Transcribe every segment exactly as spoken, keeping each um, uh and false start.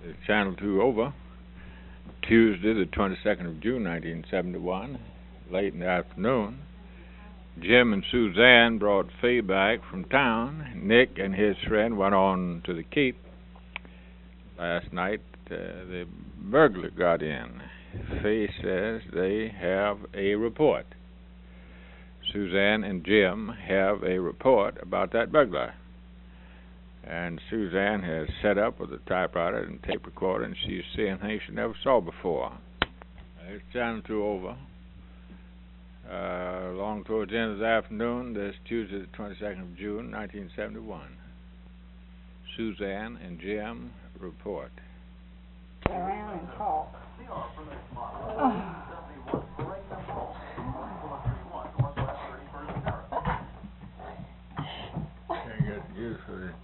It's Channel two over. Tuesday, the twenty-second of June, nineteen seventy-one, late in the afternoon. Jim and Suzanne brought Fay back from town. Nick and his friend went on to the Keep. Last night, uh, the burglar got in. Fay says they have a report. Suzanne and Jim have a report about that burglar. And Suzanne has set up with a typewriter and tape recorder, and she's seeing things she never saw before. It's Channel two over. Uh, along towards the end of the afternoon, this Tuesday, the twenty-second of June, nineteen seventy-one. Suzanne and Jim report. Around and talk. Oh. Can't get used to it.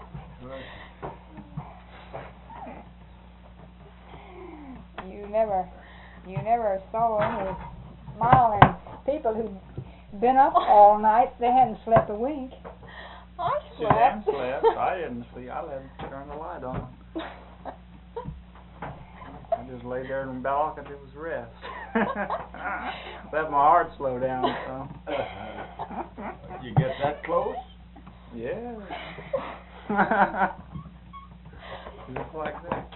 You never, you never saw any smiling people who'd been up all night. They hadn't slept a wink. I slept. Suzanne slept. I didn't sleep. I let them turn the light on. I just lay there in the balcony and it was rest. Let my heart slow down. So. You get that close? Yeah. Just like that.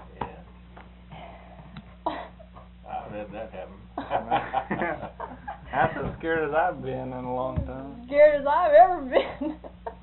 I've had that happen. That's as scared as I've been in a long time. As scared as I've ever been.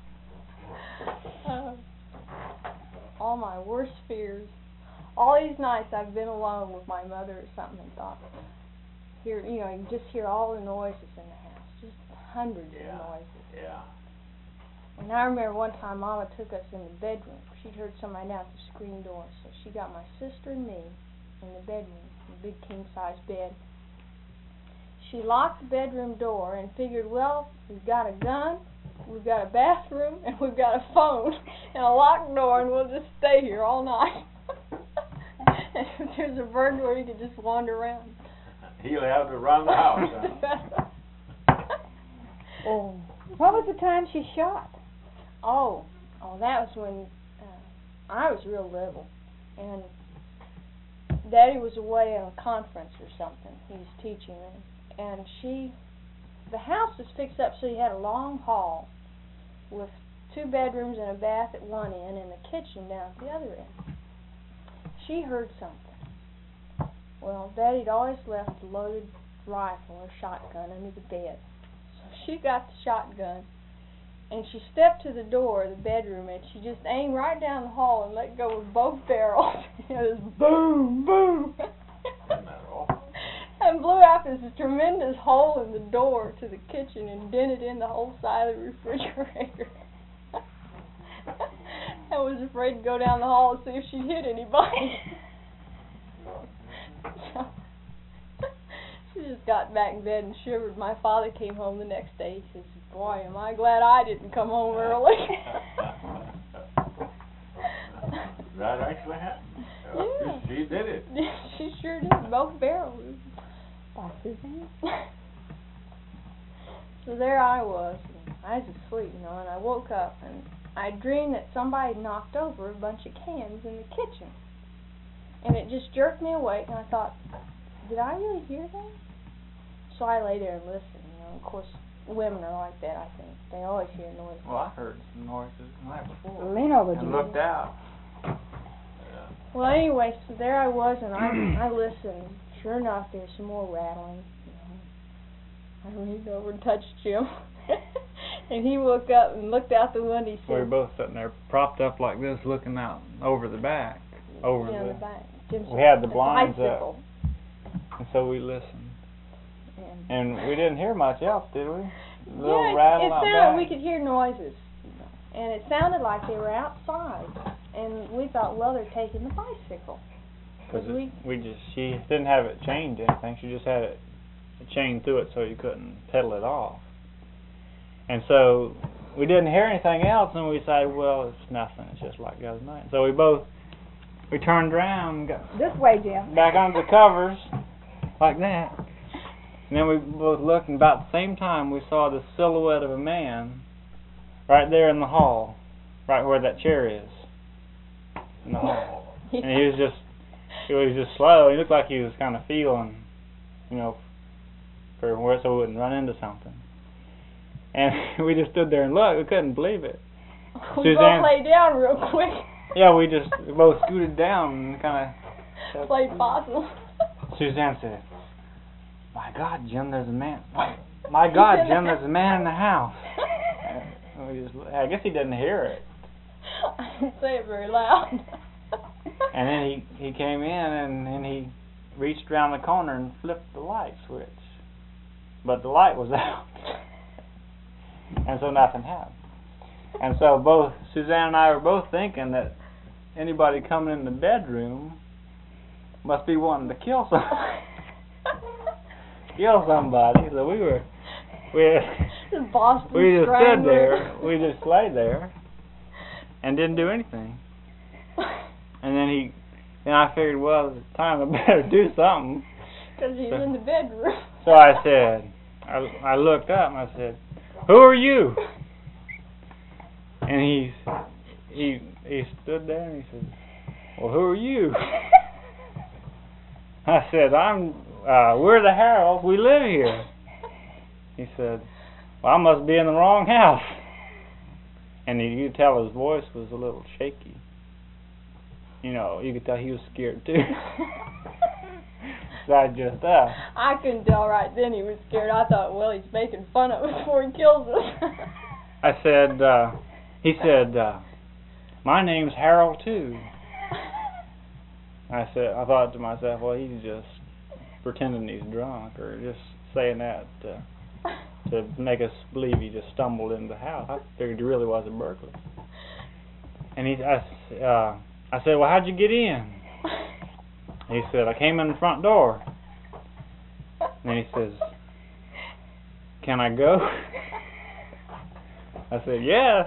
uh, all my worst fears. All these nights I've been alone with my mother or something and thought, hear, you know, you can just hear all the noises in the house, just hundreds yeah. of noises. Yeah. And I remember one time Mama took us in the bedroom. She'd heard somebody down at the screen door, so she got my sister and me in the bedroom, the big king-size bed. She locked the bedroom door and figured, well, we've got a gun, we've got a bathroom, and we've got a phone and a locked door, and we'll just stay here all night. And if there's a burglar, he could just wander around. He'll have to run the house. Huh? Oh, what was the time she shot? Oh, oh, that was when uh, I was real little, and Daddy was away on a conference or something. He was teaching, and, and she, the house was fixed up so you had a long hall with two bedrooms and a bath at one end and a kitchen down at the other end. She heard something. Well, Daddy'd always left a loaded rifle or shotgun under the bed. So she got the shotgun, and she stepped to the door of the bedroom, and she just aimed right down the hall and let go with both barrels. It was boom, boom. And blew out this tremendous hole in the door to the kitchen and dented in the whole side of the refrigerator. I was afraid to go down the hall and see if she'd hit anybody. So, she just got back in bed and shivered. My father came home the next day. He says, boy, am I glad I didn't come home early. That actually happened. Yeah. She did it. She sure did. Both barrels. By Suzanne? So there I was. And I was asleep, you know, and I woke up and I dreamed that somebody knocked over a bunch of cans in the kitchen. And it just jerked me awake, and I thought, did I really hear that? So I lay there and listened, you know. Of course, women are like that, I think. They always hear noises. Well, I heard some noises the night before. Lean over, and Jim. looked out. Well, anyway, so there I was, and I I listened. Sure enough, there's some more rattling. You know. I leaned over and touched Jim. And he woke up and looked out the window. He said, We were both sitting there propped up like this, looking out over the back. Over yeah, the, the back. Jim's we had the a blinds bicycle. up, and so we listened. And, And we didn't hear much else, did we? A yeah, little it, rattle it out sounded, back. we could hear noises. And it sounded like they were outside. And we thought, well, they're taking the bicycle. Because we, we just, she didn't have it chained to anything. She just had it chained to it so you couldn't pedal it off. And so we didn't hear anything else, and we decided, well, it's nothing. It's just like the other night. So we both, we turned around and got This way, Jim. back under the covers like that. And then we both looked, and about the same time we saw the silhouette of a man right there in the hall, right where that chair is, in the hall. And he was just, he was just slow. He looked like he was kind of feeling, you know, for where so we wouldn't run into something. And we just stood there and looked. We couldn't believe it. We Suzanne, both lay down real quick. Yeah, we just we both scooted down and kind of played possum. Suzanne said, "My God, Jim, there's a man. My, my God, Jim, there's a man in the house." And we just, I guess he didn't hear it. I didn't say it very loud. And then he he came in and and he reached around the corner and flipped the light switch, but the light was out, and so nothing happened. And so both Suzanne and I were both thinking that anybody coming in the bedroom must be wanting to kill some kill somebody. So we were we Boston we just stood Strangler. there, we just lay there, and didn't do anything. And then he, then I figured, well, it's time I better do something. Because he's So- in the bedroom. So I said, I I looked up and I said, "Who are you?" And he he he stood there and he said, "Well, who are you?" I said, "I'm uh, we're the Harrells. We live here." He said, "Well, I must be in the wrong house." And he, you could tell his voice was a little shaky. You know, you could tell he was scared too. So I just uh. I couldn't tell right then he was scared. I thought, well, he's making fun of us before he kills us. I said, uh, he said, uh, "My name's Harold too." I said, I thought to myself, well, he's just pretending he's drunk or just saying that uh, to make us believe he just stumbled into the house. I figured he really was a burglar. And he, I, uh, I said, "Well, how'd you get in?" He said, "I came in the front door." And then he says, "Can I go?" I said, "Yes."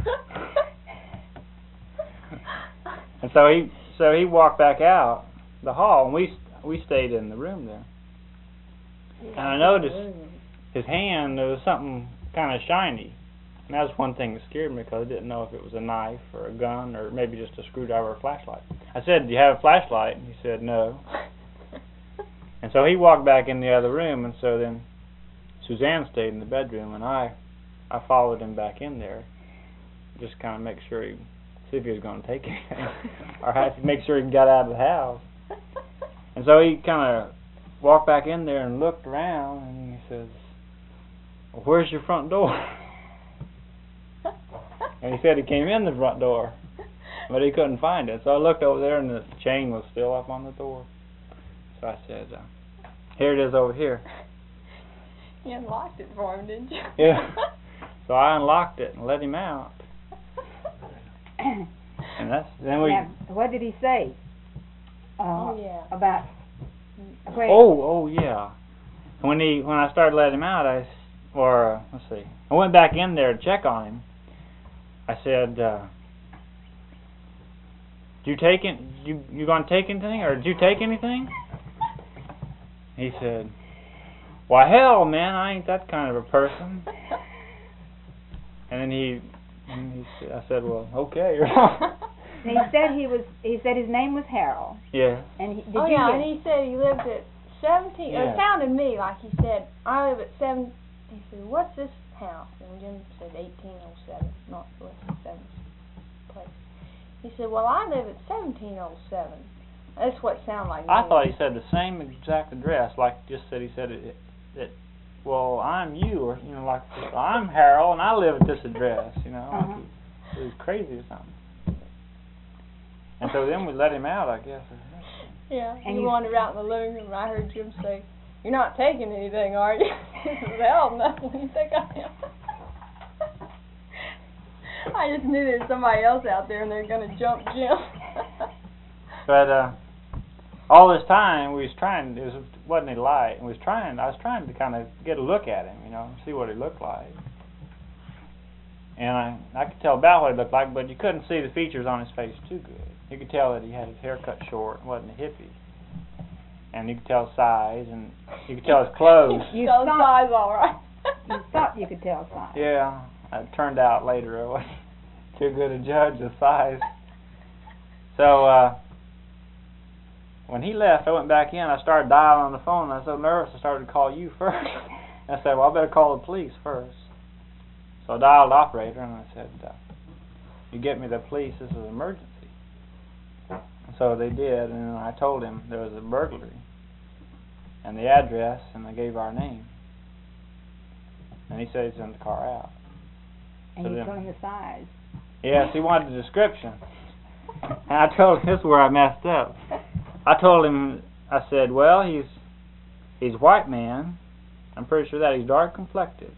And so he so he walked back out the hall, and we we stayed in the room there. And I noticed his hand, there was something kind of shiny. And that was one thing that scared me because I didn't know if it was a knife or a gun or maybe just a screwdriver or a flashlight. I said, "Do you have a flashlight?" And he said, "No." And so he walked back in the other room, and so then Suzanne stayed in the bedroom, and I I followed him back in there, just kind of make sure he, see if he was going to take anything, or have to make sure he got out of the house. And so he kind of walked back in there and looked around, and he says, "Well, where's your front door?" And he said he came in the front door, but he couldn't find it. So I looked over there, and the chain was still up on the door. So I said, uh, "Here it is over here." You unlocked it for him, didn't you? Yeah. So I unlocked it and let him out. And that's then we. Now, what did he say? Uh, Oh, yeah. About. Wait, Oh, oh yeah. When he when I started letting him out, I s- or uh, let's see, I went back in there to check on him. I said, uh, "Did you take it? You you gonna take anything, or did you take anything?" He said, "Why, hell, man, I ain't that kind of a person." And then he, and he s- I said, "Well, okay." he said he was. He said his name was Harold. Yeah. And he, did Oh you yeah, hear- and he said he lived at seventeen. Yeah. It sounded to me like he said, "I live at seven." He said, "What's this house?" And Jim said eighteen oh seven, not West Seventh Place. He said, "Well, I live at seventeen oh seven." That's what it sounded like. I me. thought he said the same exact address, like just said he said it. it well, I'm you, or you know, like I'm Harold, and I live at this address. You know, Uh-huh. like he, he was crazy or something. And so then we let him out, I guess. Yeah, And he you- wandered out in the living room, and I heard Jim say, "You're not taking anything, are you?" He said, "Hell no, what do you think I am?" I just knew there was somebody else out there, and they're going to jump Jim. But uh, all this time we was trying. It was wasn't any light, and we was trying. I was trying to kind of get a look at him, you know, see what he looked like. And I I could tell about what he looked like, but you couldn't see the features on his face too good. You could tell that he had his hair cut short, and wasn't a hippie. And you could tell size, and you could tell his clothes. You so thought- size all right. You thought you could tell something. Yeah, it turned out later I wasn't too good a judge of size. So uh, when he left, I went back in. I started dialing on the phone, and I was so nervous I started to call you first. I said, well, I better call the police first. So I dialed the operator, and I said, uh, you get me the police, this is an emergency. And so they did, and I told him there was a burglary, and the address, and I gave our name. And he said he'd send the car out. And so you then, told him the size. Yes, he wanted the description. And I told him, this is where I messed up. I told him, I said, well, he's he's a white man. I'm pretty sure that he's dark complected.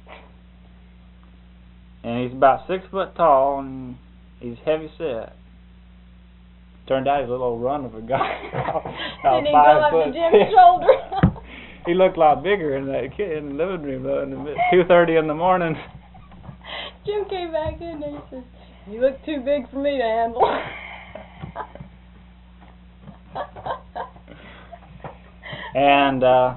And he's about six foot tall, and he's heavy set. Turned out he's a little old run of a guy. Didn't he go up to Jim's shoulder? He looked a lot bigger in that kid in the living room though, in the two thirty in the morning. Jim came back in and he says, you look too big for me to handle. And uh,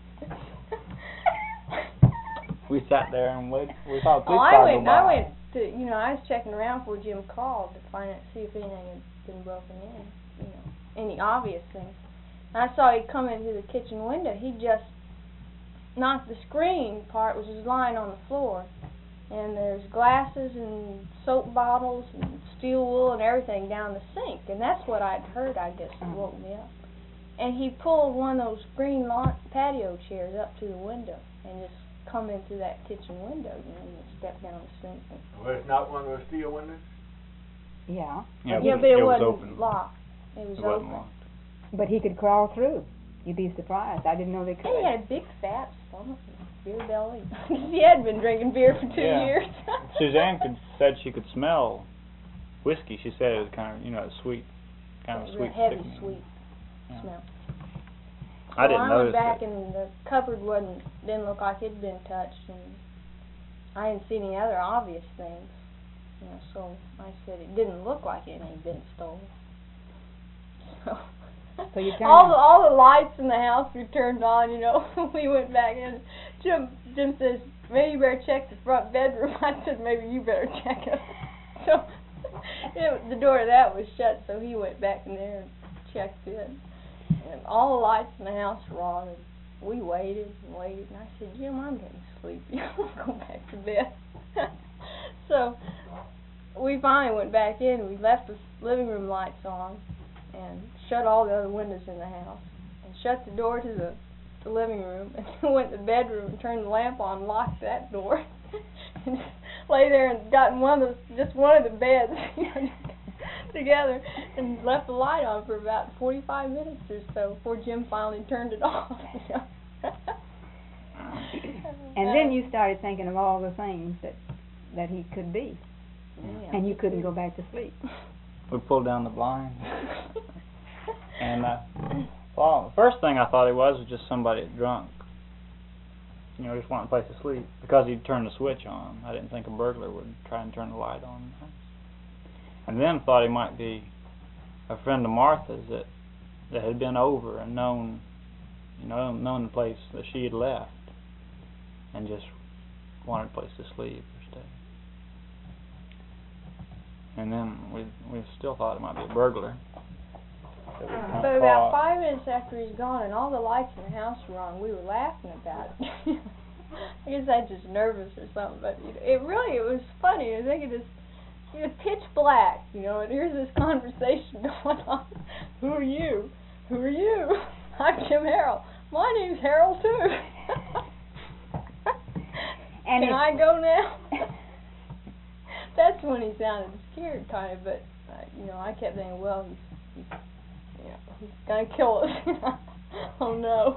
we sat there and waited. We thought police oh, I car went. go by. I went to. You know, I was checking around before Jim called to find out, see if anything had been broken in. You know, any obvious things. And I saw he come in through the kitchen window. He just knocked the screen part, which was lying on the floor. And there's glasses and soap bottles and steel wool and everything down the sink. And that's what I'd heard, I guess, that woke me up. And he pulled one of those green lawn patio chairs up to the window and just come in through that kitchen window, you know, and step down the sink. Well, it's not one of those steel windows? Yeah. Yeah, yeah, but but it, it was wasn't open. locked. It was It open. wasn't locked. But he could crawl through. You'd be surprised. I didn't know they could. And he had a big fat stomach and beer belly. He had been drinking beer for two Yeah. years. Suzanne could, said she could smell whiskey. She said it was kind of, you know, sweet, kind of Real sweet. heavy, sickening. sweet Yeah. smell. I didn't well, I notice went back it. and the cupboard wasn't, didn't look like it'd been touched, and I didn't see any other obvious things. You know, so I said it didn't look like it had been stolen. So, So you turned all on- the all the lights in the house we turned on. You know, we went back in. Jim Jim says maybe you better check the front bedroom. I said maybe you better check it. So it, the door of that was shut, so he went back in there and checked it. And all the lights in the house were on, and we waited and waited. And I said, Jim, I'm getting sleepy. I'm gonna go back to bed. So we finally went back in. We left the living room lights on and shut all the other windows in the house and shut the door to the, the living room, and then went to the bedroom and turned the lamp on and locked that door. And just lay there and got in one of the, just one of the beds, you know, together, and left the light on for about forty-five minutes or so before Jim finally turned it off. You know. And then you started thinking of all the things that that he could be, Yeah. and you couldn't go back to sleep. We pulled down the blinds. And uh, well, the first thing I thought it was was just somebody drunk. You know, just wanting a place to sleep because he'd turned the switch on. I didn't think a burglar would try and turn the light on in the house. And then thought he might be a friend of Martha's that that had been over and known, you know, known the place that she had left, and just wanted a place to sleep or stay. And then we we still thought it might be a burglar. That we'd kind of But about caught. five minutes after he's gone and all the lights in the house were on, we were laughing about it. I guess I was just nervous or something, but it, it really, it was funny. I think it is, it was pitch black, you know, and here's this conversation going on. Who are you? Who are you? I'm Jim Harrell. My name's Harold too. And Can it- I go now? That's when he sounded scared, kind of, but uh, you know, I kept thinking, well, he's, he's, you know, he's gonna kill us. Oh no!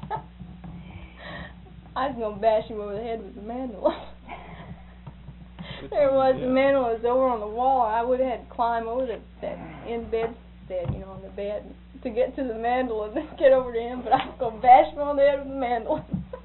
I was gonna bash him over the head with the mandolin. There was the mandolin was over on the wall. I would have had to climb over the, that in bed bed, you know, on the bed to get to the mandolin and get over to him. But I was gonna bash him on the head with the mandolin.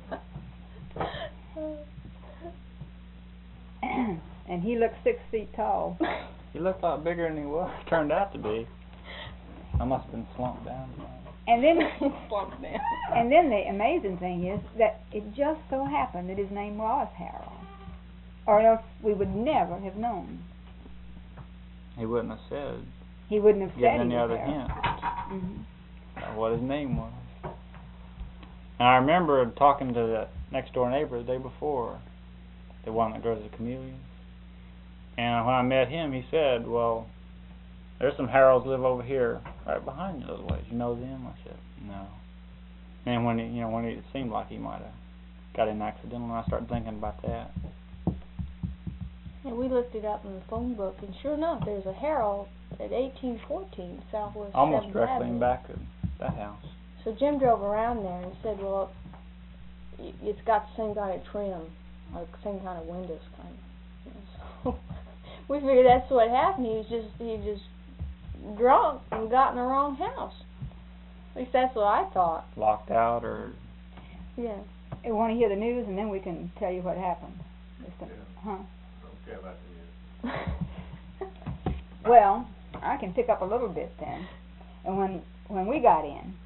And he looked six feet tall. He looked a lot bigger than he was. Turned out to be. I must have been slumped down. And then, Slumped down. and then the amazing thing is that it just so happened that his name was Harold, or else we would never have known. He wouldn't have said. He wouldn't have Given said any he was other Harold. hint. Mhm. what his name was. And I remember talking to the next door neighbor the day before, the one that grows the camellias. And when I met him, he said, well, there's some Harolds live over here, right behind you, those ways. You know them? I said, no. And when he, you know, when he, it seemed like he might have got in accidental, and I started thinking about that. And we looked it up in the phone book, and sure enough, there's a Harold at eighteen fourteen Southwest Almost seventh directly Avenue. in back of that house. So Jim drove around there and said, well, y- it's got the same kind of trim, like same kind of windows, kind of. You know, so we figured that's what happened. He was just he was just drunk and got in the wrong house. At least that's what I thought. Locked out or... Yeah. You want to hear the news, and then we can tell you what happened. Just a, huh? Don't care about the news. Well, I can pick up a little bit then. And when when we got in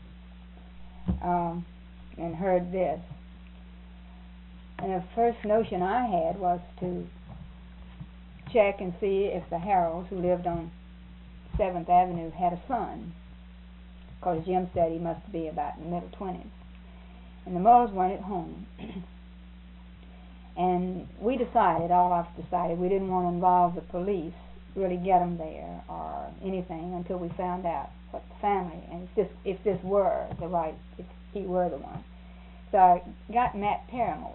um, and heard this, and the first notion I had was to check and see if the Harolds, who lived on seventh Avenue, had a son. Because Jim said he must be about in the middle twenties. And the Mulls weren't at home. And we decided, all of us decided, we didn't want to involve the police, really get them there or anything until we found out what the family, and if this, if this were the right, if he were the one. So I got Matt Paramore.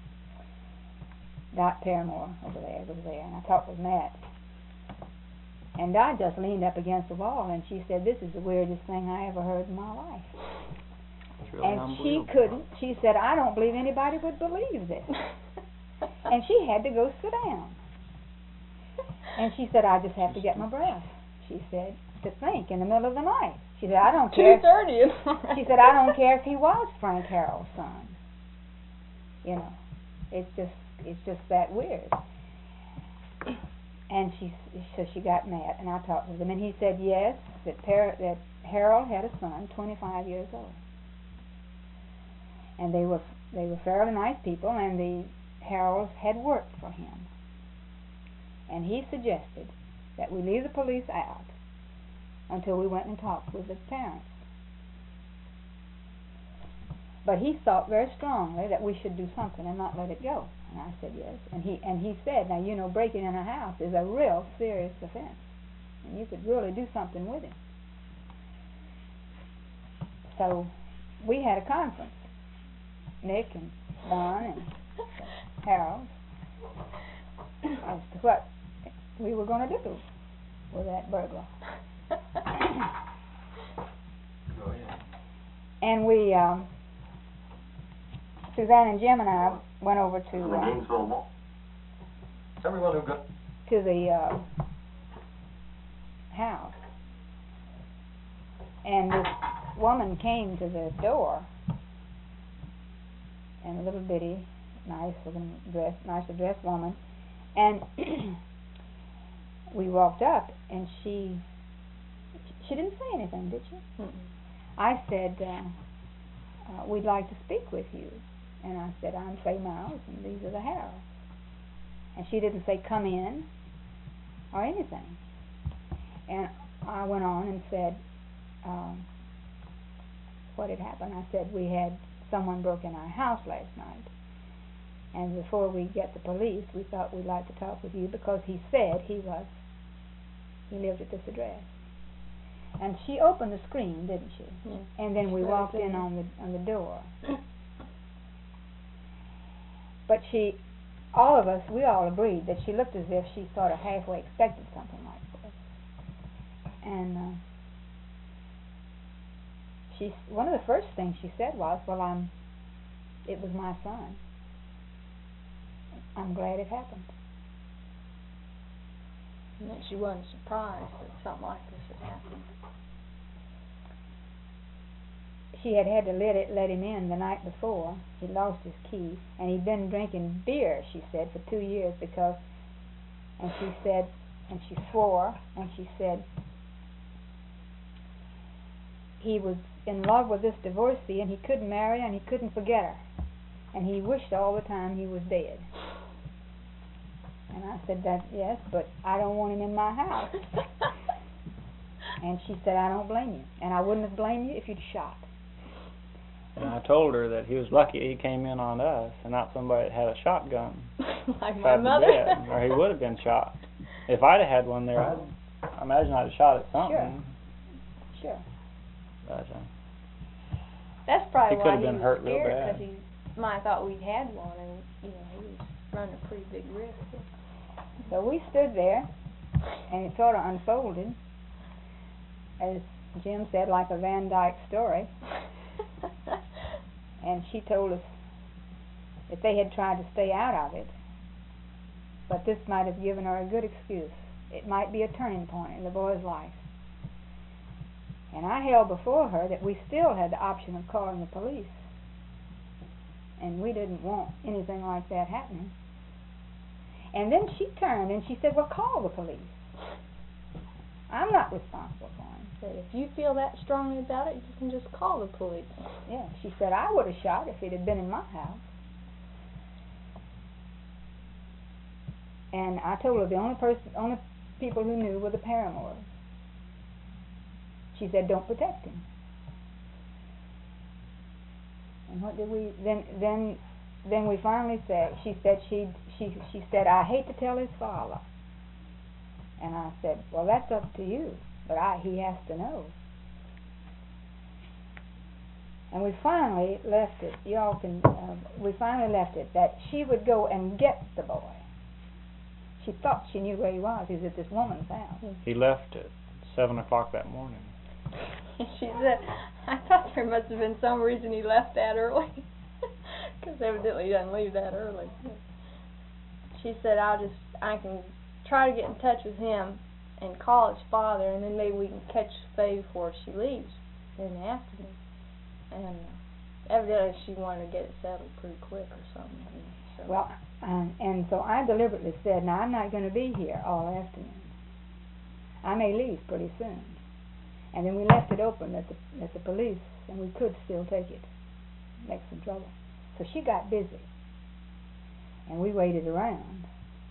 Dot Paramore over there, over there, and I talked with Matt. And Dot just leaned up against the wall, and she said, this is the weirdest thing I ever heard in my life. It's really And she unbelievable. couldn't, she said, I don't believe anybody would believe this. And she had to go sit down. And she said, I just have to get my breath. She said, to think in the middle of the night. She said, I don't care. two thirty. She said, I don't care if he was Frank Harold's son. You know, it's just, it's just that weird. And she, so she got mad, and I talked with him, and he said yes, that Par- that Harold had a son, twenty-five years old, and they were they were fairly nice people, and the Harolds had worked for him, and he suggested that we leave the police out until we went and talked with the parents. But he thought very strongly that we should do something and not let it go. And I said yes. And he and he said, now you know, breaking in a house is a real serious offense, and you could really do something with him. So we had a conference, Nick and Don and Harold, as to what we were going to do with that burglar. Go ahead. And we, um, Suzanne and Jim and I went over to The uh, Gainesville Mall. Everyone who got to the uh, house, and this woman came to the door, and a little bitty, nice looking dress, nicely dressed woman, and we walked up, and she she didn't say anything, did she? Mm-mm. I said, uh, uh, we'd like to speak with you. And I said, I'm Faye Miles, and these are the Harolds. And she didn't say, come in, or anything. And I went on and said, um, what had happened. I said, we had someone broke in our house last night. And before we get the police, we thought we'd like to talk with you because he said he was, he lived at this address. And she opened the screen, didn't she? Yeah. And then we She let walked us in. in on the on the door. But she, all of us, we all agreed that she looked as if she sort of halfway expected something like this. And uh, she, one of the first things she said was, "Well, I'm, it was my son. I'm glad it happened." And that she wasn't surprised that something like this had happened. She had had to let it let him in the night before. He lost his key, and he'd been drinking beer, she said, for two years because, and she said, and she swore, and she said he was in love with this divorcee, and he couldn't marry her, and he couldn't forget her, and he wished all the time he was dead. And I said, that yes, but I don't want him in my house. And she said, I don't blame you. And I wouldn't have blamed you if you'd shot. And I told her that he was lucky he came in on us and not somebody that had a shotgun. Like my beside the mother. bed, or he would have been shot. If I'd have had one there, I'd, I imagine I'd have shot at something. Sure. But, uh, That's probably He why could've he been was hurt real scared, bad. because he might have thought we'd had one, and you know he was running a pretty big risk. So we stood there, and it sort of unfolded, as Jim said, like a Van Dyke story. And she told us that they had tried to stay out of it, but this might have given her a good excuse. It might be a turning point in the boy's life. And I held before her that we still had the option of calling the police, and we didn't want anything like that happening. And then she turned and she said, well, call the police. I'm not responsible for him. Said, if you feel that strongly about it, you can just call the police. Yeah, she said, I would have shot if it had been in my house. And I told her the only person, only people who knew were the Paramours. She said, don't protect him. And what did we, then, then, then we finally said, she said, she, she, she said, I hate to tell his father. And I said, well, that's up to you, but I, he has to know. And we finally left it, y'all can, uh, we finally left it, that she would go and get the boy. She thought she knew where he was. He was at this woman's house. he left at seven o'clock that morning. She said, I thought there must have been some reason he left that early, because evidently he doesn't leave that early. She said, I'll just, I can try to get in touch with him and call his father, and then maybe we can catch Faye before she leaves in the afternoon. And uh, evidently she wanted to get it settled pretty quick or something. You know, so. Well, um, and so I deliberately said, now I'm not going to be here all afternoon. I may leave pretty soon. And then we left it open that the, that the police, and we could still take it, make some trouble. So she got busy, and we waited around.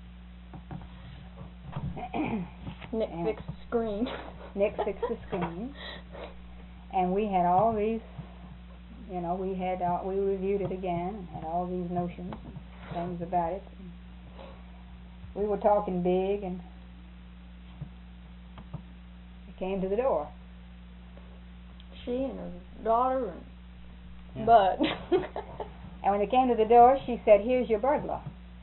Nick and fixed the screen. Nick fixed the screen, and we had all these, you know, we had uh, we reviewed it again and had all these notions and things about it. And we were talking big, and it came to the door. She and her daughter and Yeah. Bud. And when they came to the door, she said, here's your burglar.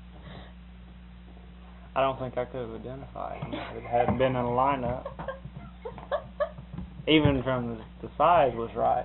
I don't think I could have identified him if it hadn't been in a lineup. Even from the, the size was right.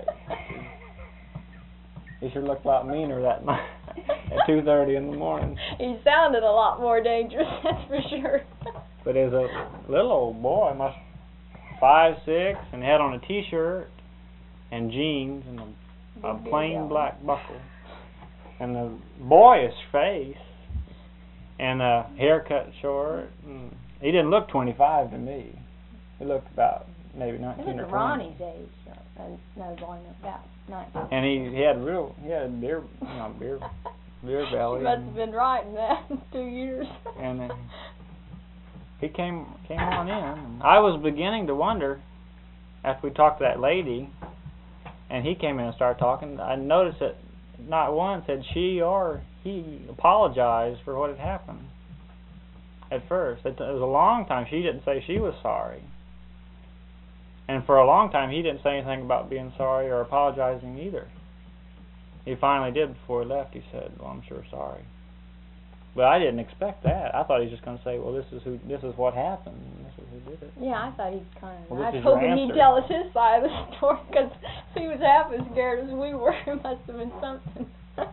He sure looked a lot meaner that night at two thirty in the morning. He sounded a lot more dangerous, that's for sure. But as a little old boy, must five six, and had on a T-shirt and jeans and a, a plain black buckle, and a boyish face, and a haircut short. And he didn't look twenty-five to me. He looked about maybe nineteen It or was twenty. Ronnie's age, so, and no, boy, about nineteen. And he he had real he had beer you know beer beer belly. She must and, have been right in that in two years. and uh, he came came on in. And I was beginning to wonder after we talked to that lady, and he came in and started talking. I noticed that not once had she or he apologized for what had happened. At first, it, it was a long time. She didn't say she was sorry, and for a long time he didn't say anything about being sorry or apologizing either. He finally did before he left. He said, "Well, I'm sure sorry." But I didn't expect that. I thought he was just going to say, "Well, this is who, this is what happened. And this is who did it." Yeah, I thought he'd kind of. Well, I this is told your him he'd answer. tell us his side of the story because he was half as scared as we were. It must have been something.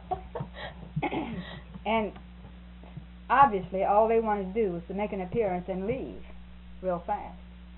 And obviously, all they wanted to do was to make an appearance and leave real fast.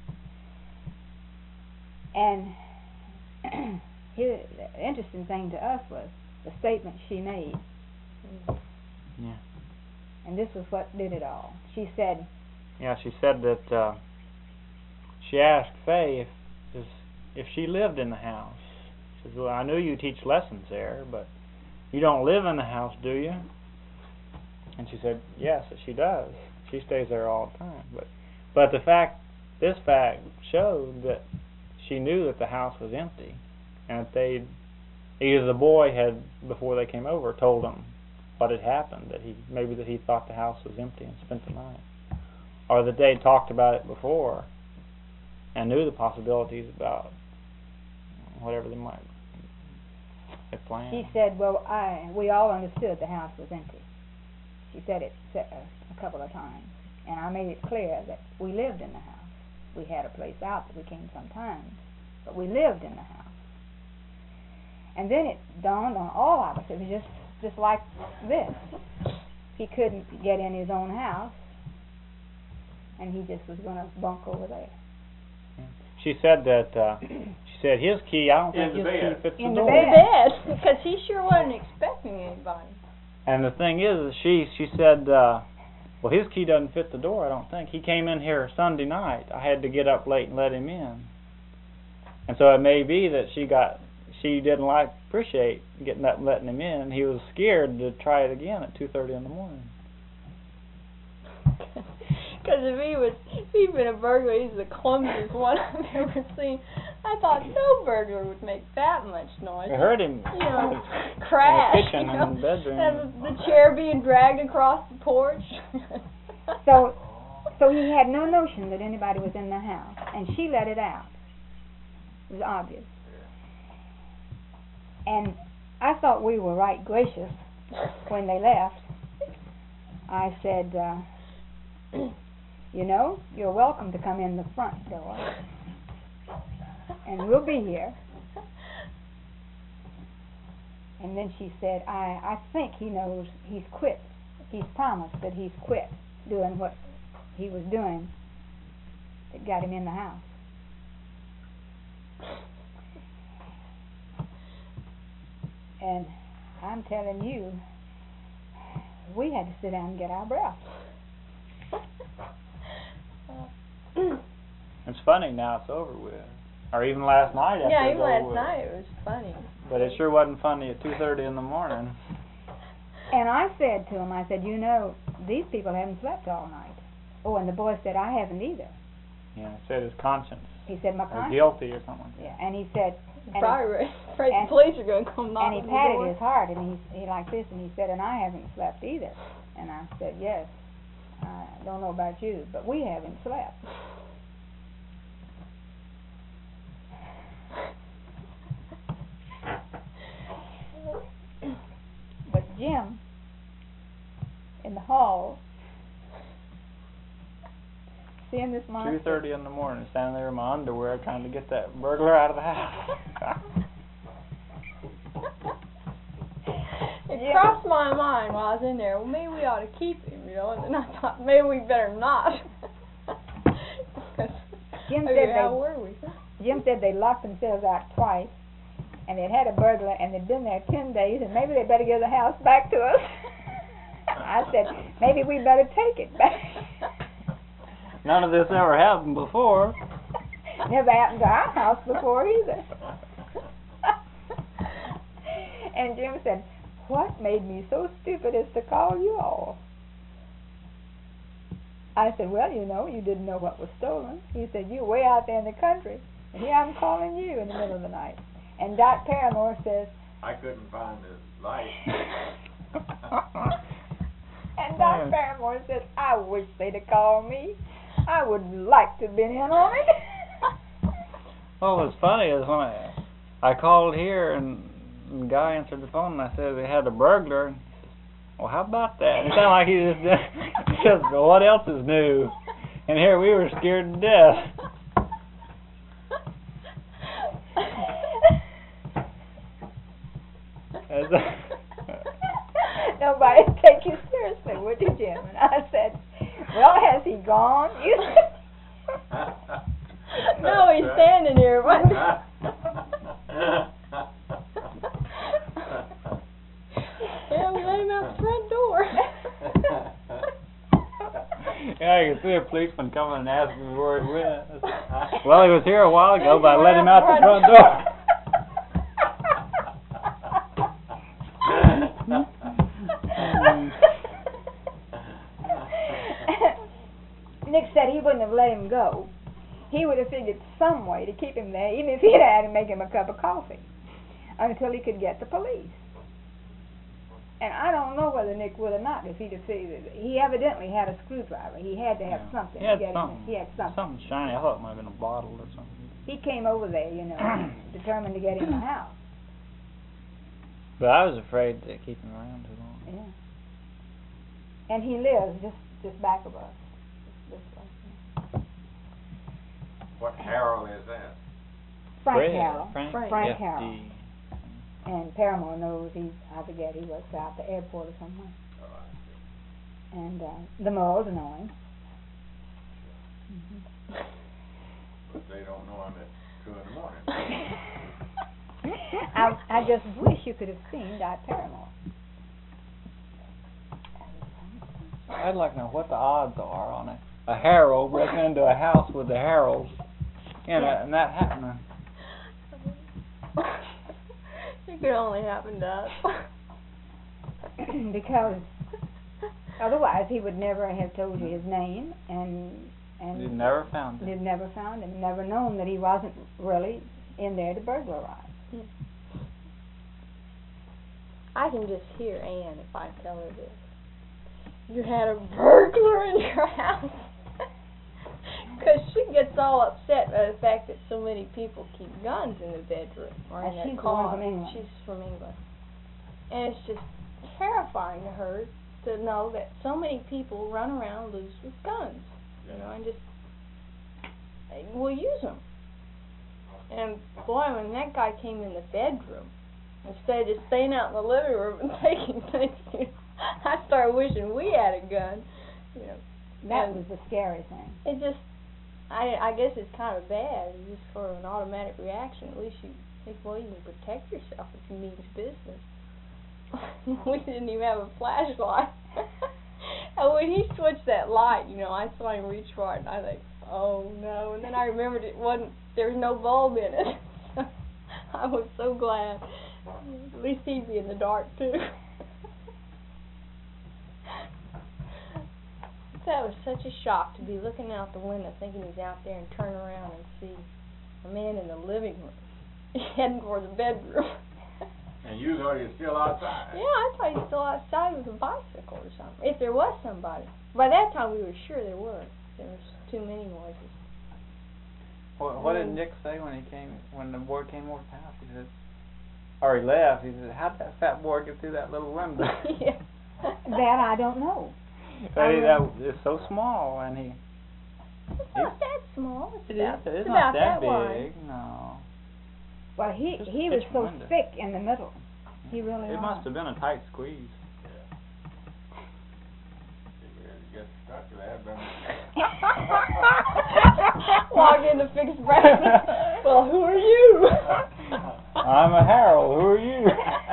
And here, the interesting thing to us was the statement she made. Yeah. And this was what did it all. She said, Yeah, she said that uh, she asked Faye if if, if she lived in the house. She says, "Well, I knew you teach lessons there, but you don't live in the house, do you?" And she said, "Yes, that she does. She stays there all the time." But but the fact, this fact showed that she knew that the house was empty, and that they, either the boy had, before they came over, told them what had happened, that he maybe that he thought the house was empty and spent the night, or that they had talked about it before and knew the possibilities about whatever they might have planned. She said, well, I we all understood the house was empty. She said it se- a couple of times, and I made it clear that we lived in the house. We had a place out that we came sometimes, but we lived in the house. And then it dawned on all of us, it was just, just like this. He couldn't get in his own house, and he just was going to bunk over there. She said that, uh, she said his key, I don't In think the his bed. key fits In the the door. In bed, because he sure wasn't expecting anybody. And the thing is, is she she said, uh, well, his key doesn't fit the door, I don't think. He came in here Sunday night. I had to get up late and let him in. And so it may be that she got, she didn't like, appreciate getting up and letting him in. He was scared to try it again at two thirty in the morning. Because if he was, if he'd been a burglar, he's the clumsiest one I've ever seen. I thought no burglar would make that much noise. I heard him You know, in crash. the kitchen you know, and the bedroom. and the chair being dragged across the porch. So, so he had no notion that anybody was in the house, and she let it out. It was obvious. And I thought we were right gracious when they left. I said, uh, you know, you're welcome to come in the front door, and we'll be here. And then she said, I, I think he knows he's quit. He's promised that he's quit doing what he was doing that got him in the house. And I'm telling you, we had to sit down and get our breath. It's funny now it's over with. Or even last night after Yeah, it even was last over with. night it was funny. But it sure wasn't funny at two thirty in the morning. And I said to him, I said, you know, these people haven't slept all night. Oh, and the boy said, I haven't either. Yeah, said his conscience. He said, my Or conscience. guilty or something. Yeah, and he said, and Probably afraid and- the police are going to come and knock he on the patted door. his heart, and he he like this, and he said, and I haven't slept either. And I said, yes, I don't know about you, but we haven't slept. But Jim, in the hall, seeing this monster. two thirty in the morning, standing there in my underwear trying to get that burglar out of the house. It Yeah. crossed my mind while I was in there, well, maybe we ought to keep him, you know, and then I thought, maybe we better not. Jim Okay, said how they were we? Jim said they locked themselves out twice, and they'd had a burglar, and they'd been there ten days, and maybe they better give the house back to us. I said, maybe we better take it back. None of this ever happened before. Never happened to our house before either. And Jim said, what made me so stupid as to call you all? I said, well, you know, you didn't know what was stolen. He said, you're way out there in the country, and here I'm calling you in the middle of the night. And Doc Paramore says, I couldn't find the light. and Doc Paramore says, I wish they'd have called me. I would like to have been in on it. Well, what's funny is when I I called here and the guy answered the phone and I said they had a burglar. And he says, well, how about that? And it sounded like he just he says, well, what else is new? And here we were scared to death. As a- Nobody'd take you seriously, would you, Jim? And I said, well, has he gone? You No, he's standing here. What? Yeah, we let him out the front door. Yeah, you can see a policeman coming and asking me where he went. Well, he was here a while ago, but I let him out the front door. Nick said he wouldn't have let him go. he would have figured some way to keep him there, even if he'd had to make him a cup of coffee, until he could get the police. And I don't know whether Nick would or not if he'd have figured. He evidently had a screwdriver. He had to have Yeah. something. He had to get something. Him. He had something. Something shiny. I thought it might have been a bottle or something. He came over there, you know, determined to get in the house. But I was afraid to keep him around too long. Yeah. And he lives just just back of us. Just this way. What Harold is that? Frank Fred. Harrell. Frank, Frank. Frank F D. Harrell. And Paramore knows he's, I forget, he works out at the airport or somewhere. Oh, And uh, the Moles know him. Mm-hmm. but they don't know him at two in the morning. I, I just wish you could have seen Di Paramore. I'd like to know what the odds are on a, a Harold breaking into a house with the Harolds and, Yeah. uh, and that happening. It could only happen to us. Because otherwise he would never have told you his name, and and You never found it. you'd never found him, never known that he wasn't really in there to burglarize. I can just hear Ann if I tell her this. You had a burglar in your house. Because she gets all upset by the fact that so many people keep guns in the bedroom or in And their she's the car. one from England. She's from England. And it's just terrifying to her to know that so many people run around loose with guns. You know, and just will use them. And boy, when that guy came in the bedroom, instead of just staying out in the living room and taking things, you know, I started wishing we had a gun. You know, That and was the scary thing. it just, I I guess it's kind of bad. It's just sort of an automatic reaction. At least you think, well, you can protect yourself if you mean business. We didn't even have a flashlight. And when he switched that light, you know, I saw him reach for it, and I think, oh no. And then I remembered it wasn't, there was no bulb in it. I was so glad. At least he'd be in the dark too. That was such a shock to be looking out the window thinking he's out there and turn around and see a man in the living room heading for the bedroom. And you thought he was still outside? Yeah, I thought he was still outside with a bicycle or something. If there was somebody. By that time we were sure there were. There was too many noises. What, what did Nick say when he came, when the boy came over to the house? He said, or he left, he said, how did that fat boy get through that little window? Yeah. That I don't know. Hey, that it's so small, and he. It's not that small. It's It about, is. It's it's not about that that wide. big. No. Well, he Just a he was kitchen so window. thick in the middle. He really It was. must have been a tight squeeze. Get stuck to that, but Walk in to fix breakfast. Well, who are you? I'm a Harold. Who are you?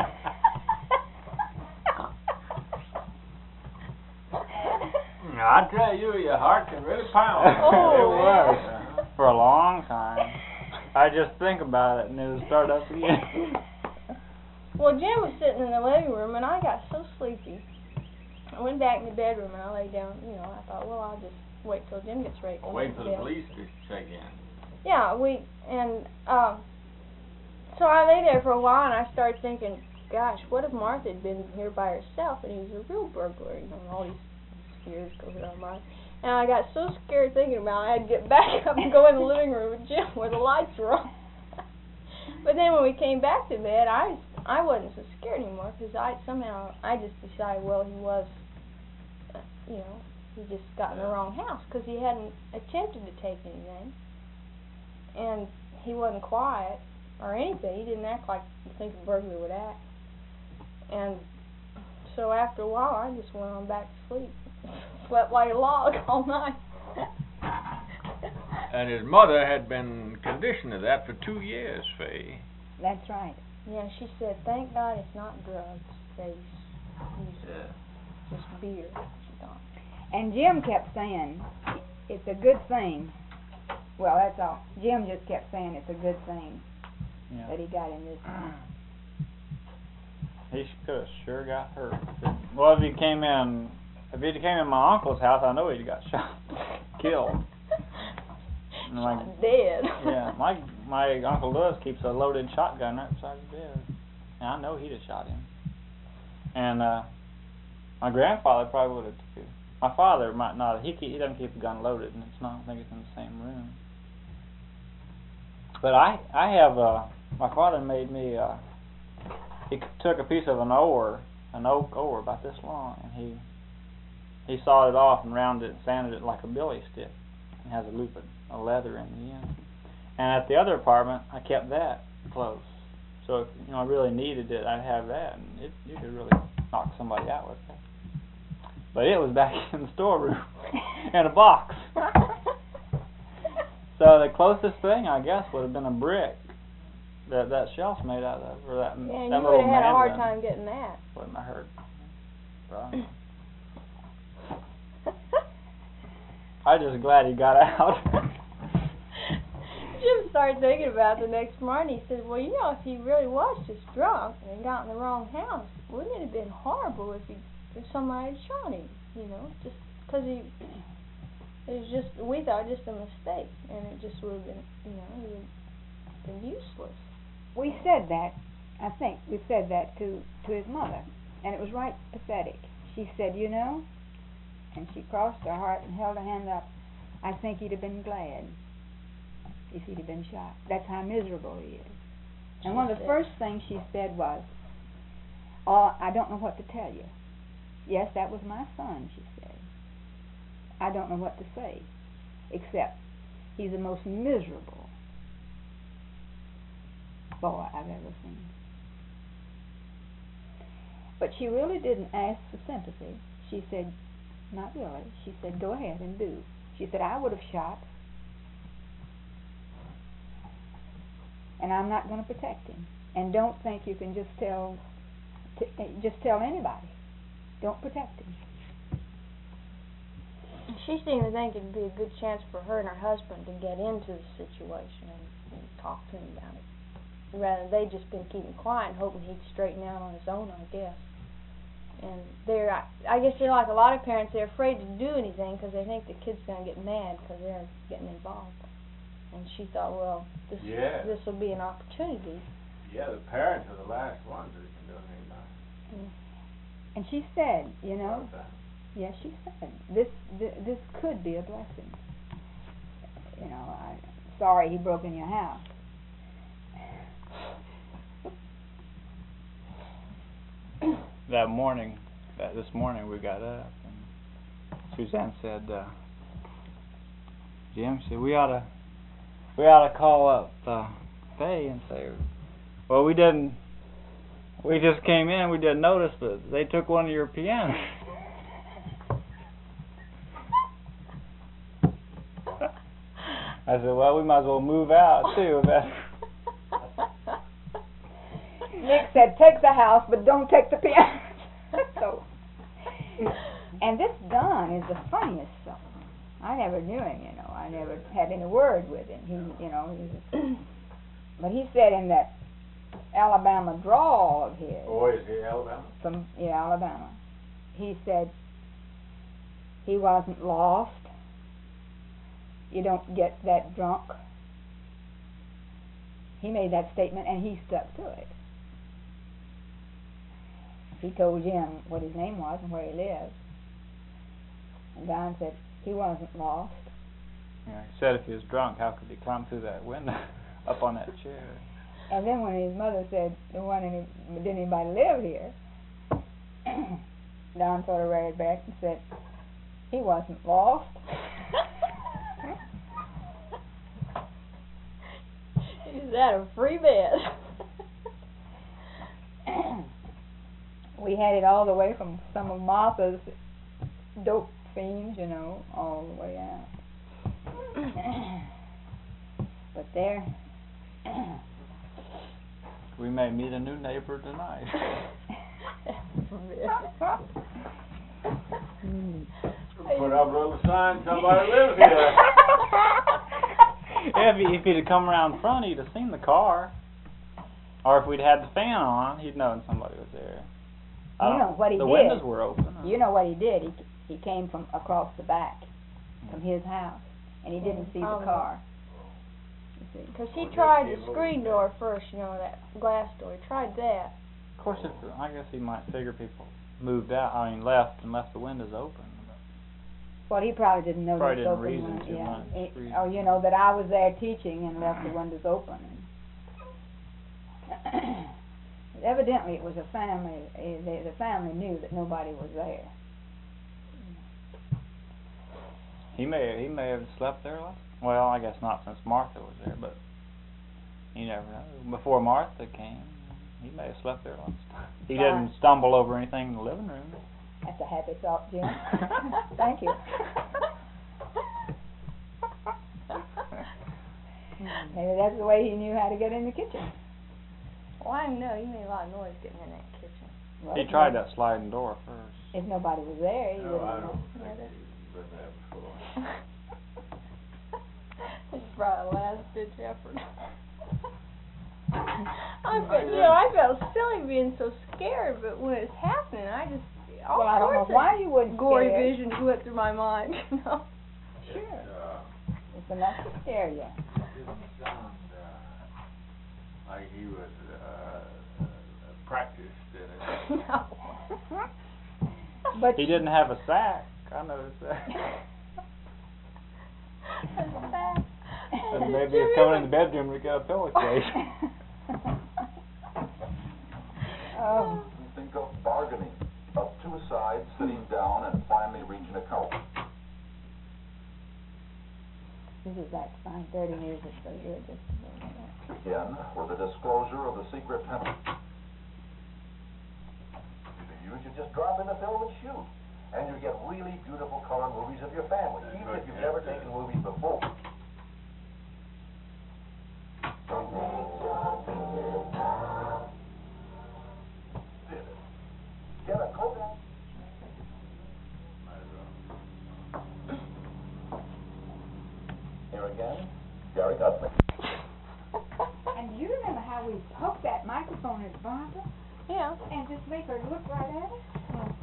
I tell you, your heart can really pound. Oh, It was. For a long time. I just think about it and it would start up again. Well, Jim was sitting in the living room, and I got so sleepy. I went back in the bedroom, and I lay down. You know, I thought, well, I'll just wait till Jim gets ready. to go Wait to for the bed. police to check in. Yeah, we and um. So I lay there for a while, and I started thinking, gosh, what if Martha had been here by herself, and he was a real burglar, you know, and all these fears go through our mind. And I got so scared thinking about it, I had to get back up and go in the living room with Jim where the lights were on. But then when we came back to bed, I I wasn't so scared anymore because I somehow I just decided, well, he was, uh, you know, he just got in the wrong house because he hadn't attempted to take anything, and he wasn't quiet or anything. He didn't act like you think a burglar would act. And so after a while, I just went on back to sleep. Slept like a log all night. And his mother had been conditioned to that for two years, Faye. That's right. Yeah, she said, thank God it's not drugs. They use Yeah. just beer, she thought. And Jim kept saying, it's a good thing. Well, that's all. Jim just kept saying it's a good thing Yeah. that he got in this. He could have sure got hurt. Well, if he came in, if he came in my uncle's house, I know he'd got shot, killed. And like, Shot dead. yeah, my my Uncle Lewis keeps a loaded shotgun right beside his bed, and I know he'd have shot him. And uh, my grandfather probably would have too. My father might not. He keep, he doesn't keep a gun loaded, and it's not. I don't think it's in the same room. But I I have uh my father made me uh he c- took a piece of an oar, an oak oar about this long, and he he sawed it off and rounded it and sanded it like a billy stick. It has a loop of, of leather in the end. And at the other apartment, I kept that close. So if you know I really needed it, I'd have that, and it you could really knock somebody out with that. But it was back in the storeroom in a box. So the closest thing, I guess, would have been a brick that that shelf's made out of, or that, Yeah, and that you little would have had a hard mandolin. time getting that. Wouldn't have hurt. Right. I'm just glad he got out. Jim started thinking about it the next morning. He said, well, you know, if he really was just drunk and got in the wrong house, wouldn't it have been horrible if he, if somebody had shot him, you know, just because he, it was just, we thought just a mistake, and it just would have been, you know, it would have been useless. We said that, I think, we said that to, to his mother, and it was right pathetic. She said, you know, and she crossed her heart and held her hand up, I think he'd have been glad if he'd have been shot. That's how miserable he is. And one of the first things she said was, oh, I don't know what to tell you. Yes, that was my son, she said. I don't know what to say, except he's the most miserable boy I've ever seen. But she really didn't ask for sympathy. She said, not really. She said, go ahead and do. She said, I would have shot, and I'm not going to protect him. And don't think you can just tell, t- just tell anybody. Don't protect him. She seemed to think it'd be a good chance for her and her husband to get into the situation and, and talk to him about it. Rather, they'd just been keeping quiet and hoping he'd straighten out on his own, I guess. And they're, I, I guess they're like a lot of parents, they're afraid to do anything because they think the kid's going to get mad because they're getting involved. And she thought, well, this Yeah. this will be an opportunity. Yeah, the parents are the last ones that can do anything about it. Mm. And she said, you know, About that. yes, she said, this, th- this could be a blessing. You know, I sorry he broke in your house. That morning, that this morning we got up, and Suzanne said, uh, Jim said, we ought to, we ought to call up uh, Faye and say, well, we didn't, we just came in, we didn't notice, but they took one of your pianos. I said, well, we might as well move out, too. Nick said, take the house, but don't take the piano. So, and this Don is the funniest son. I never knew him, you know. I never had any word with him. He, you know, he was, but he said in that Alabama drawl of his. Oh, is he Alabama? From yeah, Alabama. He said he wasn't lost. You don't get that drunk. He made that statement and he stuck to it. He told Jim what his name was and where he lived. And Don said he wasn't lost. Yeah, he said if he was drunk, how could he climb through that window up on that chair? And then when his mother said there wasn't any, didn't anybody live here, Don sort of reared back and said he wasn't lost. Is that a free bed? We had it all the way from some of Martha's dope fiends, you know, all the way out. But there, we may meet a new neighbor tonight. Put up a little sign, somebody lives here. Yeah, if, he, if he'd have come around front, he'd have seen the car. Or if we'd had the fan on, he'd known somebody was there. I you don't know what he the did. The windows were open. You know what he did. He he came from across the back from his house, and he didn't see the Oh, car. see. Because he Well, tried just the be screen moved. door first, you know, that glass door. He tried that. Of course, if I guess he might figure people moved out. I mean, left and left the windows open. Well, he probably didn't know Probably this didn't open reason when, too yeah. much, It- reason or, you too know, much. that I was there teaching and left the windows open. And evidently, it was a family. eh, The, the family knew that nobody was there. He may he may have slept there last. Well, I guess not since Martha was there, but you never know. Before Martha came, he may have slept there last. He Right. didn't stumble over anything in the living room. That's a happy thought, Jim. Thank you. Maybe that's the way he knew how to get in the kitchen. Well, I know. He made a lot of noise getting in that kitchen. Well, He if tried no- that sliding door first. If nobody was there, he No, wouldn't I have. don't Yeah, think that's- he's been there before. It's probably a last ditch effort. I felt, you know, I felt silly being so scared, but when it's happening, I just all Well, I don't know sorts of why you wouldn't gory scare. visions went through my mind. You know. Sure. Uh, It's enough to scare you. didn't sound, uh, like he was, uh, uh, practiced in it. No. But He didn't have a sack. I noticed that. And maybe he's coming in the bedroom to get a pillowcase. Oh, We think of bargaining, of two sides sitting down and finally reaching a compromise. this is like fine thirty music, so you're just. Begin with the disclosure of the secret penalty. You use, you just drop in the film and shoot. And you get really beautiful color movies of your family, even if you've never taken movies before. Get a Kodak. Here again, Gary Guthrie. And you remember how we poked that microphone at Barbara Yeah. and just make her look right at it?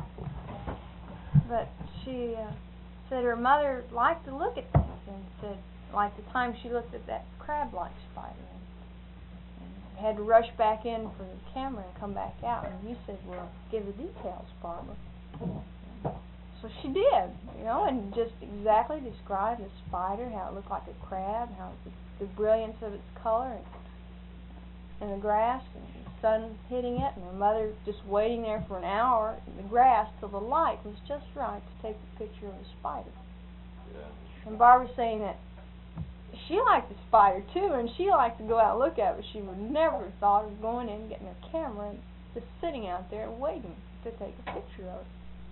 But she uh, said her mother liked to look at things, and said like the time she looked at that crab-like spider, and, and had to rush back in for the camera and come back out. And you said, "Well, give the details, Barbara." So she did, you know, and just exactly described the spider, how it looked like a crab, how the, the brilliance of its color, and in the grass, and the sun hitting it, and her mother just waiting there for an hour in the grass till the light was just right to take the picture of the spider. Yeah. And Barbara saying that she liked the spider too, and she liked to go out and look at it, but she would never have thought of going in, getting her camera, and just sitting out there and waiting to take a picture of it.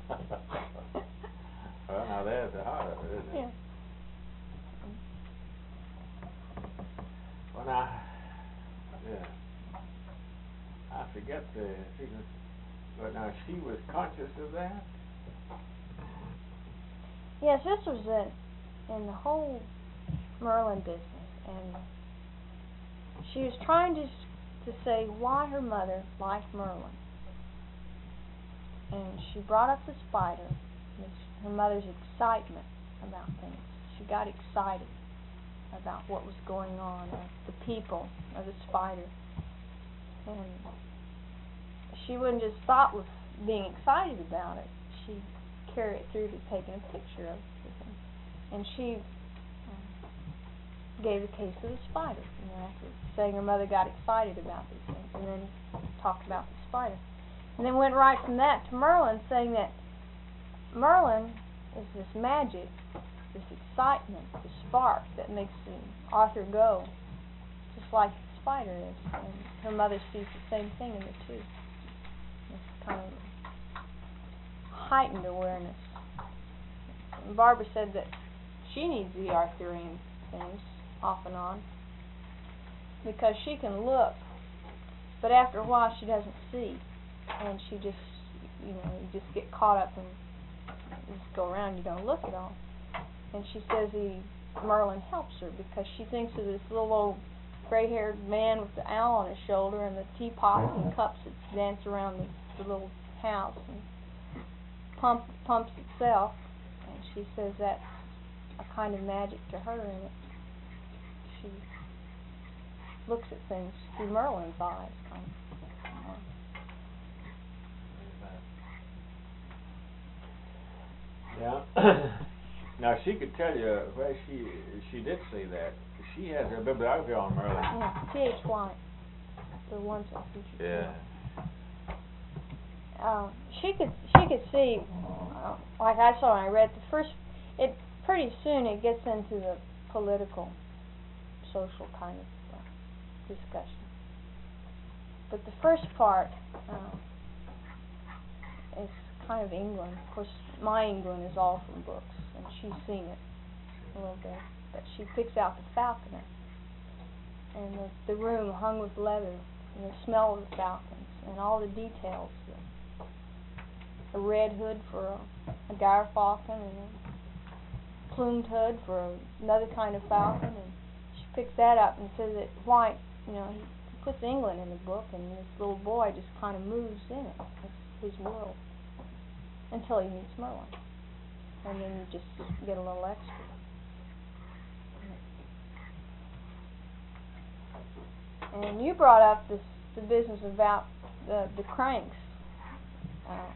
Well, now there's the heart of it, isn't it? Yeah. Well, now, yeah. I forget the secret, but now she was conscious of that? Yes, this was in, in the whole Merlin business, and she was trying to s- to say why her mother liked Merlin. And she brought up the spider, this, her mother's excitement about things. She got excited about what was going on, of the people, of the spider. And she wouldn't just stop with being excited about it. She'd carry it through to taking a picture of it. And she um, gave a case of the spider, you know, after saying her mother got excited about these things, and then talked about the spider. And then went right from that to Merlin, saying that Merlin is this magic, this excitement, this spark that makes the author go, just like the spider is. And her mother sees the same thing in the two. This kind of heightened awareness. And Barbara said that she needs the Arthurian things off and on, because she can look, but after a while she doesn't see. And she just, you know, you just get caught up and you just go around, you don't look at all. And she says he, Merlin helps her, because she thinks of this little old gray-haired man with the owl on his shoulder and the teapots and cups that dance around the, the little house and pump, pumps itself. And she says that's a kind of magic to her, and it, she looks at things through Merlin's eyes, kind of. Yeah. Now she could tell you where she she did see that. She has her bibliography on Merlin. Yeah, T H White, the ones that featured. Yeah. Uh, she could she could see, uh, like I saw when I read the first. It pretty soon it gets into the political, social kind of uh, discussion. But the first part uh, is kind of England. Of course, my England is all from books, and she's seen it a little bit. But she picks out the falconer, and the, the room hung with leather, and the smell of the falcons, and all the details. A red hood for a, a gyr-falcon, and a plumed hood for a, another kind of falcon, and she picks that up and says that White, you know, he puts England in the book, and this little boy just kind of moves in it. It's his world. Until he meets Merlin. And then you just get a little extra. And you brought up this the business about the the cranks. Uh,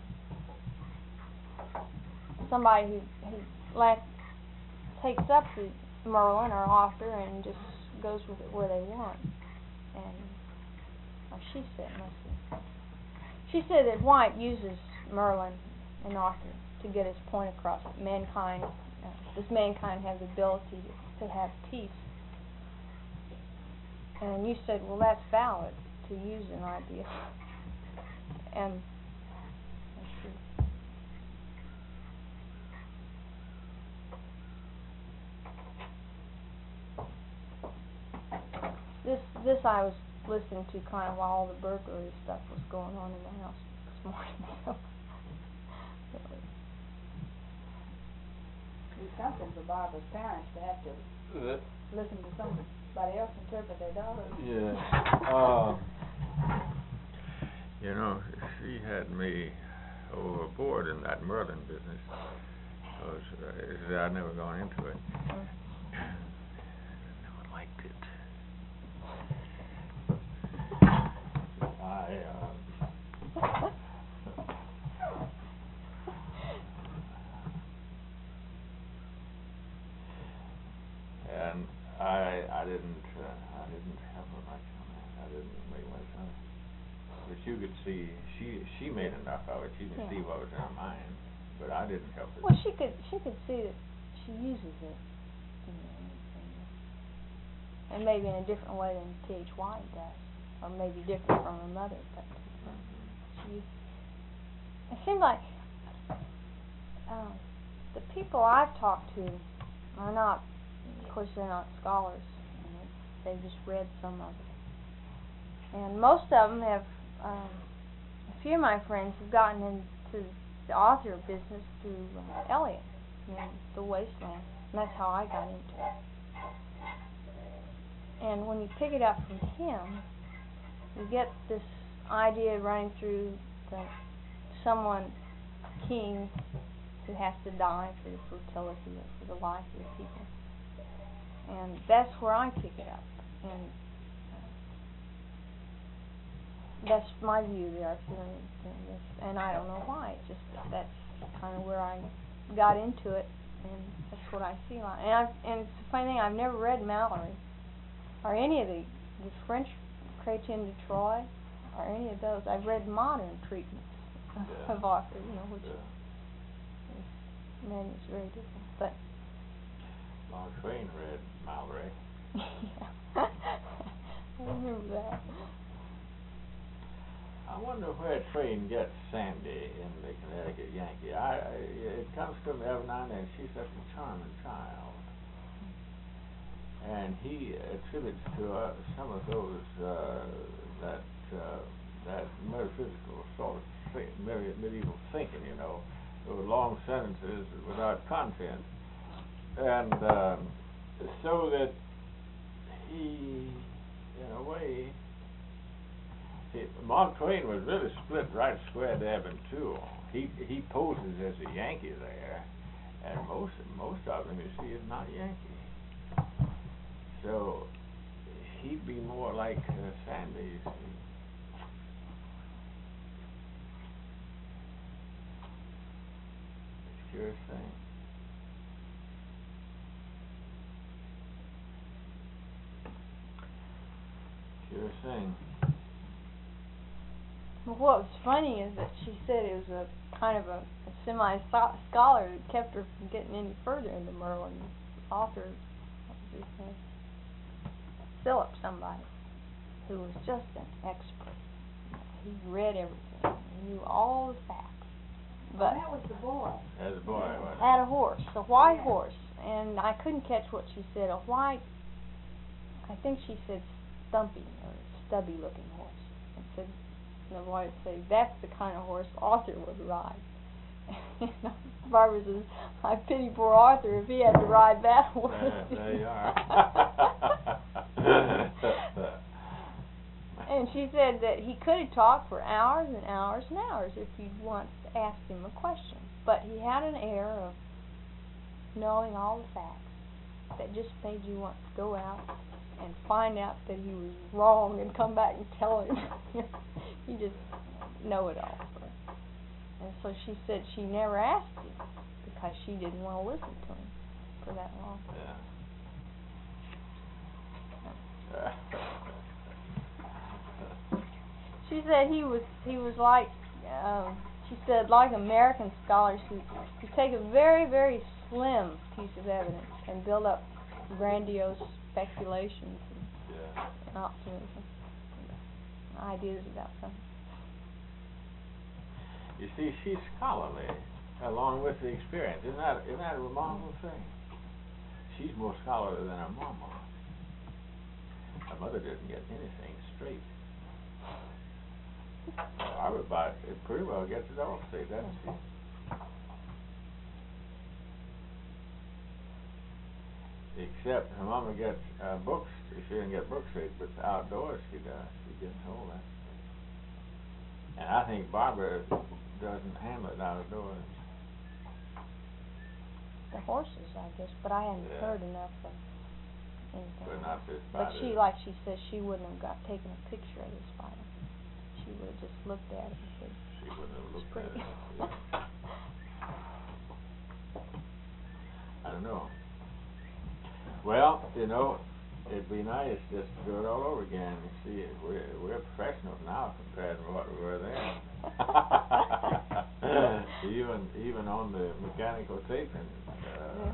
somebody who who like takes up the Merlin or Arthur and just goes with it where they want. And or she said, mostly. She said that White uses Merlin and Arthur to get his point across that mankind, uh, does mankind have the ability to, to have peace? And you said, well, that's valid, to use an idea. And that's true. This, this I was listening to kind of while all the burglary stuff was going on in the house this morning. So. It's something for Barbara's parents to have to Uh, listen to somebody else interpret their daughters. yeah. Uh, You know, she had me overboard in that Merlin business. Cause uh, I'd never gone into it. Mm. Never liked it. I uh, And I I didn't uh, I didn't have her much on that. I didn't make much on it. But you could see she she made enough of it. You could Yeah. see what was in her mind. But I didn't help it. Well, she could she could see that she uses it, you know, and maybe in a different way than T H White does, or maybe different from her mother. But she, it seems like um, the people I've talked to are not, of course, they're not scholars. You know, they've just read some of it, and most of them have. Um, a few of my friends have gotten into the author business through uh, Eliot, you know, The Wasteland, and that's how I got into it. And when you pick it up from him, you get this idea running through that someone, a king, who has to die for the fertility or for the life of the people. And that's where I pick it up. And that's my view of the Arthurian thing, and I don't know why. It's just that that's kind of where I got into it, and that's what I see. Like. And I've, and it's the funny thing, I've never read Mallory or any of the the French Chrétien de Troyes or any of those. I've read modern treatments Yeah. of Arthur, you know, which yeah. is, man, it's very different. But Mark Twain read Mallory. yeah, I remember that. I wonder where Twain gets Sandy in the Connecticut Yankee. I, I it comes to me every now and then. She's such a charming child, and he attributes to uh, some of those uh, that uh, that metaphysical sort of thi- medi- medieval thinking. You know, those long sentences without content, and um, so that he, in a way. See, Mark Twain was really split right square dab in two. He he poses as a Yankee there, and most most of them, you see, is not Yankee. So he'd be more more like uh, Sandy, you see. It's a curious thing. Curious thing. Well, what was funny is that she said it was a kind of a, a semi-scholar who kept her from getting any further into Merlin. The author, what was his name? Philip somebody, who was just an expert. He read everything. He knew all the facts. But that was the boy. As a boy, wasn't it? had a horse, a white Yeah. horse, and I couldn't catch what she said. A white, I think she said stumpy or stubby looking horse. And said, and the boy would say, that's the kind of horse Arthur would ride. And Barbara says, I pity poor Arthur if he had to ride that horse. Uh, there you are. And she said that he could talk for hours and hours and hours if you'd once asked him a question. But he had an air of knowing all the facts that just made you want to go out and find out that he was wrong and come back and tell him. He just know it all. And so she said she never asked him because she didn't want to listen to him for that long. Yeah. She said he was he was like um, she said like American scholars who, who take a very very slim piece of evidence and build up grandiose speculations and, Yeah. and optimism, and ideas about something. You see, she's scholarly, along with the experience. Isn't that isn't that a remarkable thing? She's more scholarly than her mama. Her mother didn't get anything straight. I would buy it pretty well gets it all straight, doesn't she? Except her mama gets uh, books. She didn't get books straight, but outdoors she does. She gets all that. And I think Barbara doesn't handle it outdoors. The horses, I guess, but I hadn't Yeah. heard enough of anything. But not this But spider. she, like she says, she wouldn't have got taken a picture of the spider. She would have just looked at it and said, She wouldn't have it's looked pretty. at it. I don't know. Well, you know, it'd be nice just to do it all over again. You see, we're we're professionals now compared to what we were then. even even on the mechanical taping. Uh,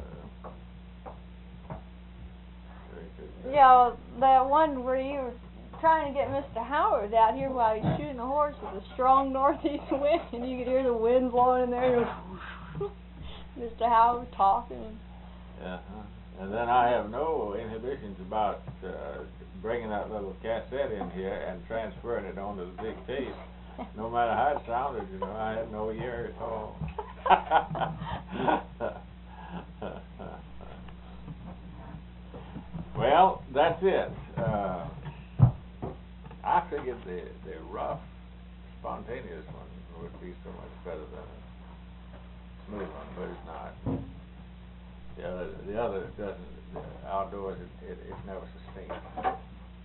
Yeah, that one where you were trying to get Mister Howard out here while he's shooting a horse with a strong northeast wind, and you could hear the wind blowing in there. Mister Howard talking. Yeah, and then I have no inhibitions about uh, bringing that little cassette in here and transferring it onto the big tape. No matter how it sounded, you know, I had no ear at all. Well, that's it. Uh, I figured the the rough, spontaneous one would be so much better than a smooth one, but it's not. The other, the other doesn't. The outdoors, it, it it's never sustained.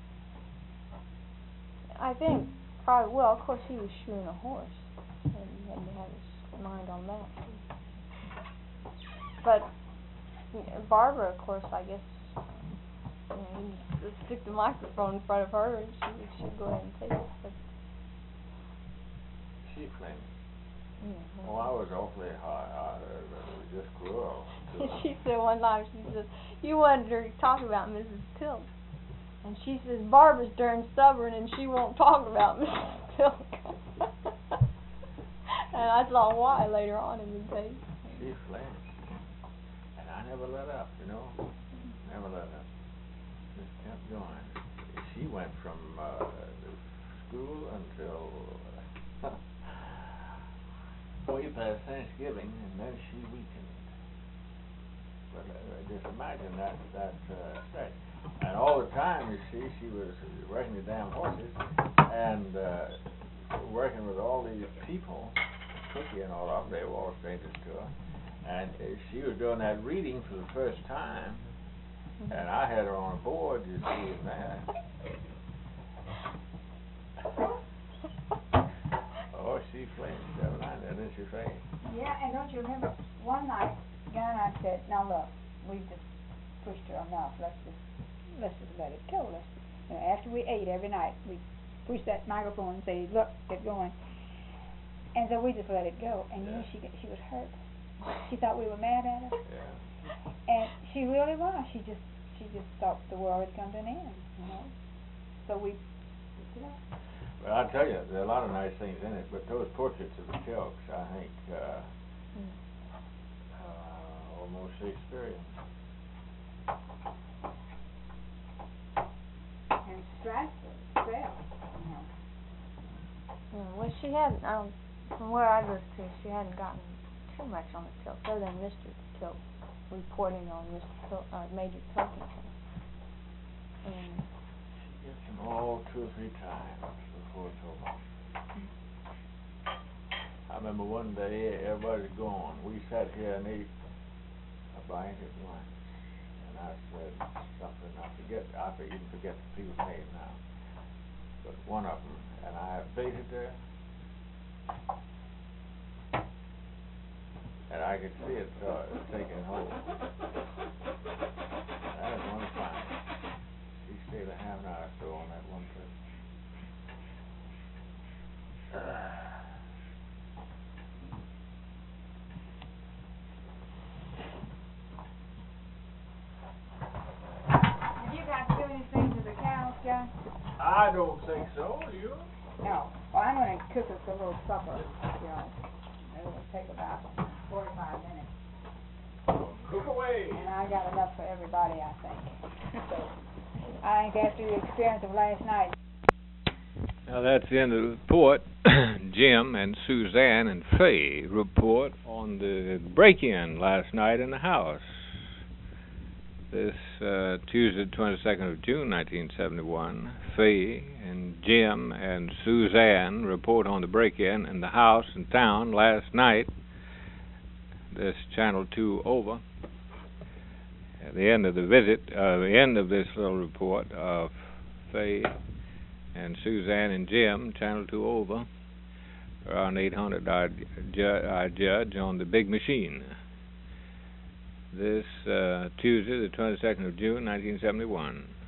I think probably. Well, of course, he was shoeing a horse, and he had to have his mind on that too. But yeah, Barbara, of course, I guess. You know, you just stick the microphone in front of her, and she she'd go ahead and take it. But, She claimed. yeah, Oh, I was awfully hard. I, it was just cruel. She said one time, she said, you wanted her to talk about Missus Tilk. And she says, Barbara's darn stubborn and she won't talk about Missus Tilk. And I saw why later on in the day. She flinched. And I never let up, you know. Never let up. Just kept going. She went from uh, school until way past Thanksgiving, and then she weakened. But uh, just imagine that that uh, stretch. And all the time, you see, she was working the damn horses and uh, working with all these people, Cookie and all of them. They were all strangers to her. And uh, she was doing that reading for the first time, and I had her on board, you see, in that. you, Faye? Yeah, and don't you remember, one night, Guy and I said, now look, we've just pushed her enough, let's just, let's just let it go, let's, you know, after we ate every night, we push that microphone and say, look, get going. And so we just let it go, and you know, she she was hurt. She thought we were mad at her. Yeah. And she really was. She just she just thought the world had come to an end, you know. So we, you know. Well, I tell you, there are a lot of nice things in it, but those portraits of the Kelks, I think, uh, Mm. uh, almost Shakespearean. And Stratford, Bell, you know. Yeah, well, she hadn't, um, from where I live to, she hadn't gotten too much on the Tilk, other than Mister Tilk reporting on Mister Tilk, uh, Major Tilkington. And She gets them all two or three times before it's over. I remember one day, everybody's gone. We sat here and ate a bite at lunch, and I said something, I forget, I even forget the people's name now, but one of them, and I baited there, and I could see it uh, taking hold. That was one time. She stayed a half an hour or so on that one trip. Have you got to do anything to the cows, John? I don't think so, you? No. Well, I'm gonna cook us a little supper, you know. It'll take about forty-five minutes. Cook away. And I got enough for everybody, I think. So, I think after the experience of last night. Now that's the end of the report. Jim and Suzanne and Faye report on the break-in last night in the house. This uh, Tuesday, twenty-second of June, nineteen seventy-one, Faye and Jim and Suzanne report on the break-in in the house in town last night. This Channel two over. At the end of the visit, uh, the end of this little report of Faye and Suzanne and Jim, Channel two over, around eight hundred, I, ju I judge, on the big machine. This uh, Tuesday, the twenty-second of June, nineteen seventy-one.